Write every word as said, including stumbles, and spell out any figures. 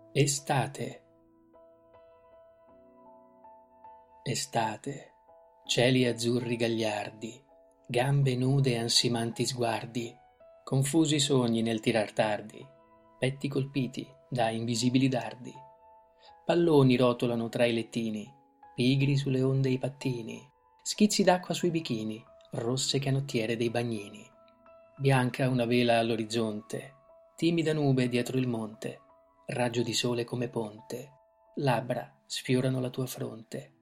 Estate. Estate, cieli azzurri gagliardi, gambe nude ansimanti sguardi, confusi sogni nel tirar tardi, petti colpiti da invisibili dardi. Palloni rotolano tra i lettini, pigri sulle onde i pattini, schizzi d'acqua sui bichini, rosse canottiere dei bagnini. Bianca una vela all'orizzonte, timida nube dietro il monte, raggio di sole come ponte, labbra sfiorano la tua fronte.